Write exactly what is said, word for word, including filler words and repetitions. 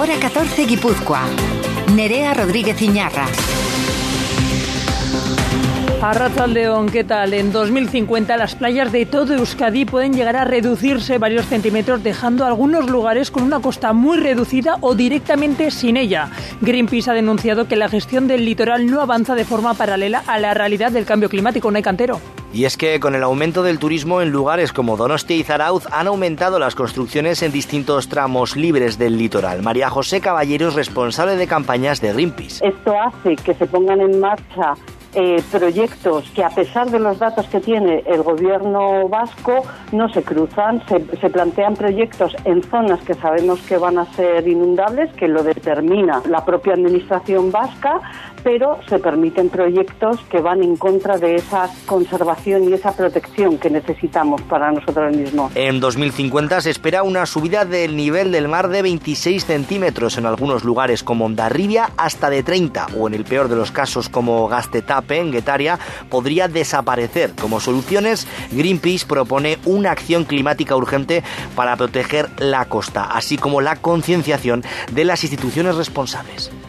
Hora catorce Guipúzcoa. Nerea Rodríguez Iñarra. Arratsaldeon, ¿qué tal? En dos mil cincuenta las playas de todo Euskadi pueden llegar a reducirse varios centímetros, dejando algunos lugares con una costa muy reducida o directamente sin ella. Greenpeace ha denunciado que la gestión del litoral no avanza de forma paralela a la realidad del cambio climático. No hay cantero. Y es que con el aumento del turismo en lugares como Donostia y Zarautz han aumentado las construcciones en distintos tramos libres del litoral. María José Caballero es responsable de campañas de Greenpeace. Esto hace que se pongan en marcha Eh, proyectos que, a pesar de los datos que tiene el gobierno vasco, no se cruzan. Se, se plantean proyectos en zonas que sabemos que van a ser inundables, que lo determina la propia administración vasca, pero se permiten proyectos que van en contra de esa conservación y esa protección que necesitamos para nosotros mismos. En dos mil cincuenta se espera una subida del nivel del mar de veintiséis centímetros en algunos lugares como Hondarribia, hasta de treinta, o en el peor de los casos como Gaztetape, en Getaria, podría desaparecer. Como soluciones, Greenpeace propone una acción climática urgente para proteger la costa, así como la concienciación de las instituciones responsables.